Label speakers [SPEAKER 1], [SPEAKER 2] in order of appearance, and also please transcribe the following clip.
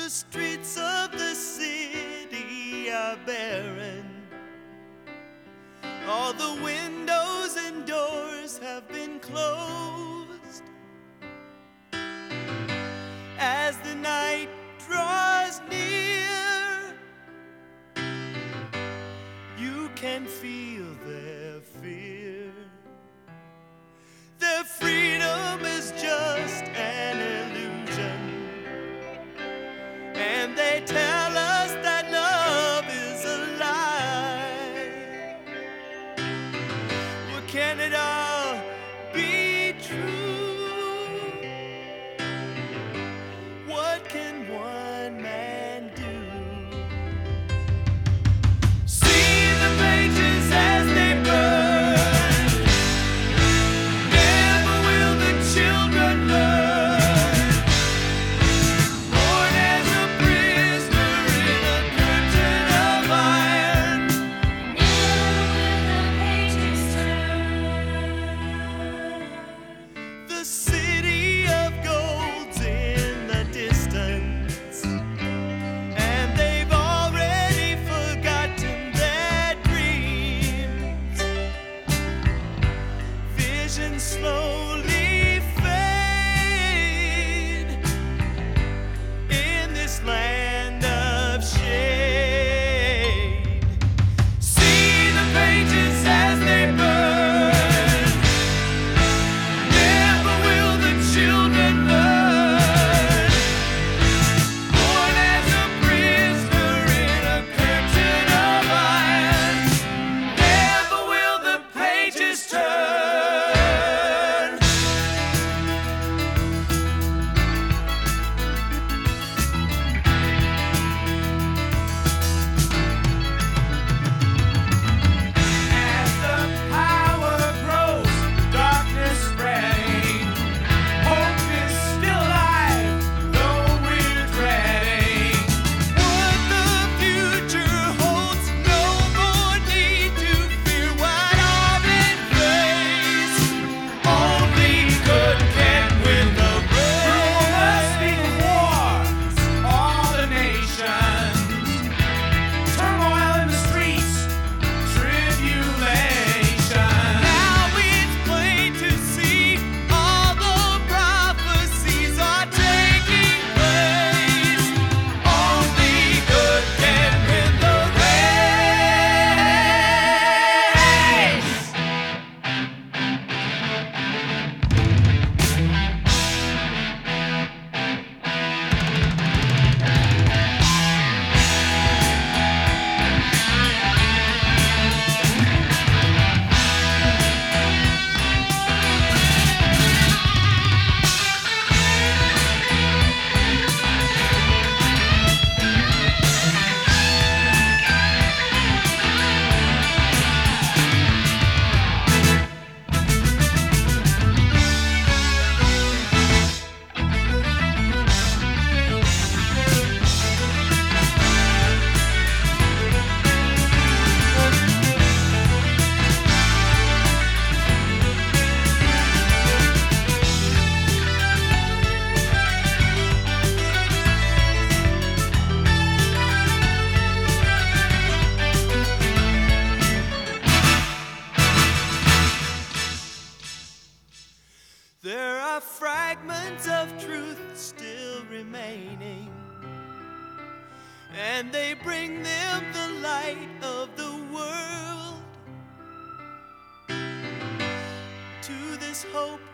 [SPEAKER 1] The streets of the city are barren. All the windows and doors have been closed. As the night draws near, you can feel their fear. Their freedom is just an illusion, and they tell us that love is a lie. Well, can it all be true? What can one man do? See the pages as they burn. Never will the children learn. Born as a prisoner in a curtain of iron.
[SPEAKER 2] Never will the pages turn.
[SPEAKER 1] The city of gold's in the distance, and they've already forgotten their dreams. Visions slowly fade in this land of shade. See the pages as they burn. Never will the children learn. Born as a prisoner in a curtain of iron. Never will the pages turn. As the power grows, darkness spreading. Hope is still alive, though we're dreading what the future holds. No more need to fear what our men face. Only good can win the race. Rumors speak of wars, all the nations. Turmoil in the streets, tribulation. Now it's plain to see all the prophecies are taking place. Only good can win the race. There are fragments of truth still remaining, and they bring them the light of the world. To this hope